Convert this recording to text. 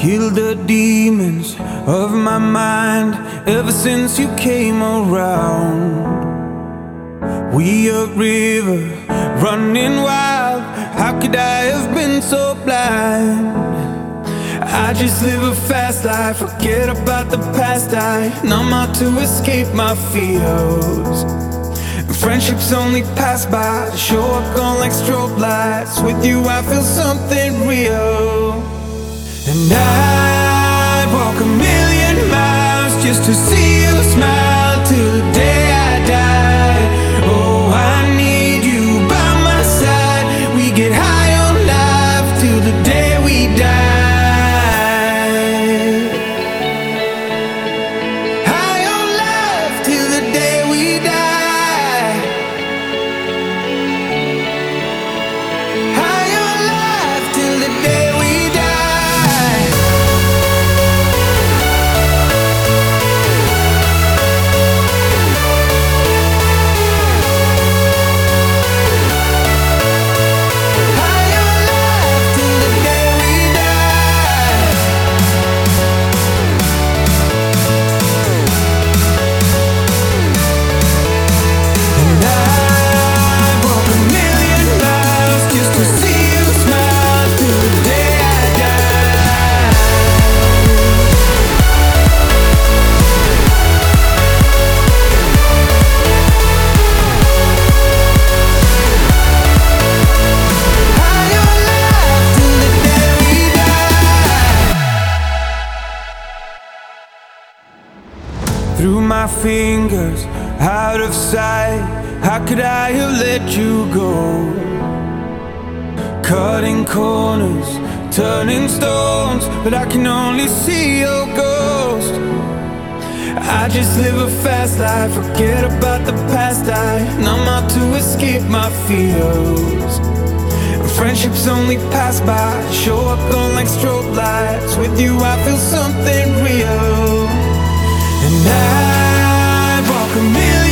Killed the demons of my mind ever since you came around. We a river running wild. How could I have been so blind? I just live a fast life, forget about the past. I numb out to escape my fears. Friendships only pass by, show up gone like strobe lights. With you I feel something real. And I'd walk a million miles just to see you smile till the day I die. Oh, I need you by my side. We get high on life till the day we die. High on life till the day we die. High on life till the day we die. Through my fingers, out of sight. How could I have let you go? Cutting corners, turning stones, but I can only see your ghost. I just live a fast life, forget about the past. I numb out to escape my fears. Friendships only pass by, show up gone like strobe lights. With you I feel something real. And I'd walk a million